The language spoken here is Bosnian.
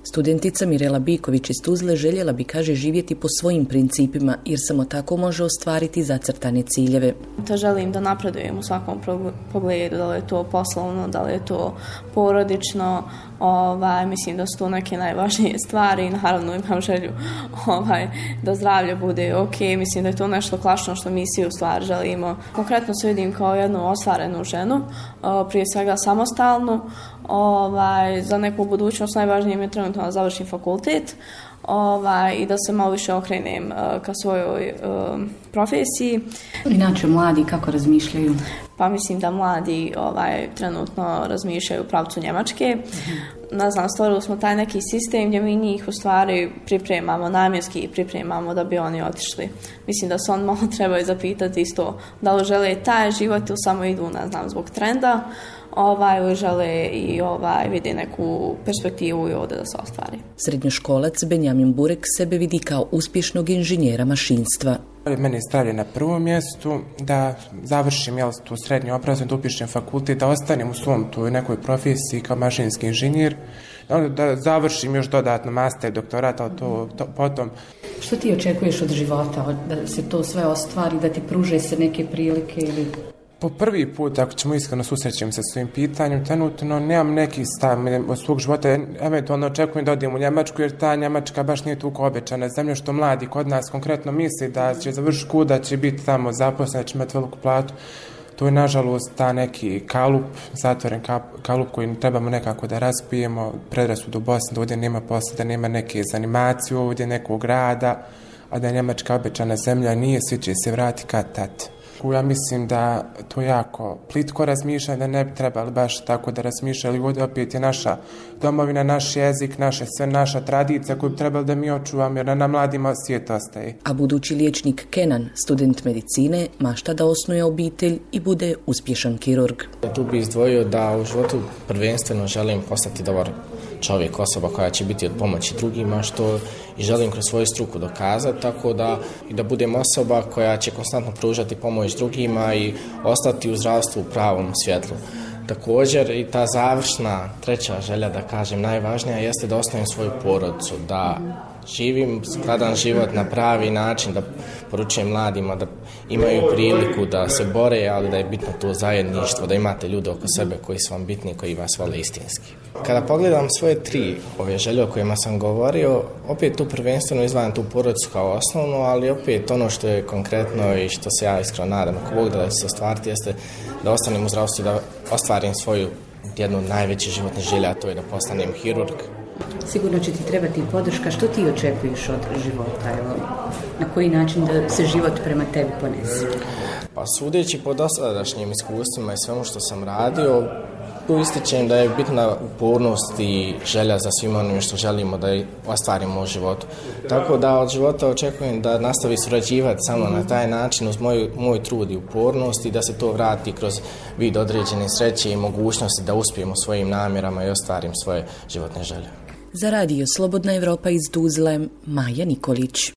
Studentica Mirela Biković iz Tuzle željela bi, kaže, živjeti po svojim principima jer samo tako može ostvariti zacrtane ciljeve. To želim da napredujem u svakom pogledu, da li je to poslovno, da li je to porodično. Mislim da su to neke najvažnije stvari i naravno imam želju da zdravlje bude ok. Mislim da je to nešto klasično što mi svi u stvari želimo. Konkretno se vidim kao jednu ostvarenu ženu, prije svega samostalnu. Za neku budućnost najvažnije mi je trenutno da završim fakultet i da se malo više okrenem ka svojoj profesiji. Inače, mladi kako razmišljaju? Pa mislim da mladi trenutno razmišljaju u pravcu Njemačke. Ne znam, stvorili smo taj neki sistem gdje mi njih u stvari pripremamo, namjenski ih pripremamo da bi oni otišli. Mislim da se on malo trebaju zapitati isto da li žele taj život ili samo idu, ne znam, zbog trenda, ili žele i vidi neku perspektivu i ovdje da se ostvari. Srednjoškolac Benjamin Burek sebe vidi kao uspješnog inženjera mašinstva. Mene je stavljeno na prvom mjestu da završim tu srednju obrazovanje, da upišem fakultet, da ostanem u svom toj nekoj profesiji kao mašinski inženjer, da završim još dodatno master, doktorat, to potom. Što ti očekuješ od života, da se to sve ostvari, da ti pruže se neke prilike ili... Po prvi put, ako ćemo iskreno susrećem se s svojim pitanjem, trenutno nemam neki stav od svog života, eventualno očekujem da odem u Njemačku, jer ta Njemačka baš nije toliko obećana zemlja što mladi kod nas konkretno misli da će završiti školu, da će biti tamo zaposlen, da će imati veliku platu. To je nažalost ta neki kalup, zatvoren kalup koji trebamo nekako da raspijemo, predrasudu u Bosni, da ovdje nema posla, da nema neke zanimacije ovdje, nekog rada, a da je Njemačka obećana zemlja nije, svi će se vratiti kad tad. Ja mislim da to jako plitko razmišlja, da ne bi trebali baš tako da razmišljali. Ovdje opet je naša domovina, naš jezik, naša tradicija koju bi trebali da mi očuvamo, jer na mladima svijet ostaje. A budući liječnik Kenan, student medicine, mašta da osnuje obitelj i bude uspješan kirurg. Tu bi izdvojio da u životu prvenstveno želim postati dobar čovjek, osoba koja će biti od pomoći drugima, što i želim kroz svoju struku dokazati, tako da i da budem osoba koja će konstantno pružati pomoć drugima i ostati u zdravstvu u pravom svjetlu. Također i ta završna, treća želja, da kažem, najvažnija jeste da ostavim svoju porodicu, da živim skladan život na pravi način, da poručujem mladima da imaju priliku da se bore, ali da je bitno to zajedništvo, da imate ljude oko sebe koji su vam bitni, koji vas vole istinski. Kada pogledam svoje ove želje o kojima sam govorio, opet tu prvenstveno izdvajam tu porodicu kao osnovno, ali opet ono što je konkretno i što se ja iskreno nadam, ako Bog da će se ostvariti, jeste da ostanem u zdravstvu i da ostvarim svoju jednu najveću životnu želju, a to je da postanem hirurg. Sigurno će ti trebati podrška. Što ti očekuješ od života? Na koji način da se život prema tebi ponese? Pa sudeći po dosadašnjim iskustvima i svemu što sam radio, tu ističem da je bitna upornost i želja za svima onim što želimo da ostvarimo u životu. Tako da od života očekujem da nastavi surađivati samo na taj način uz moj trud i upornost i da se to vrati kroz vid određene sreće i mogućnosti da uspijemo svojim namjerama i ostvarim svoje životne želje. Za radio Slobodna Evropa iz Tuzle, Maja Nikolić.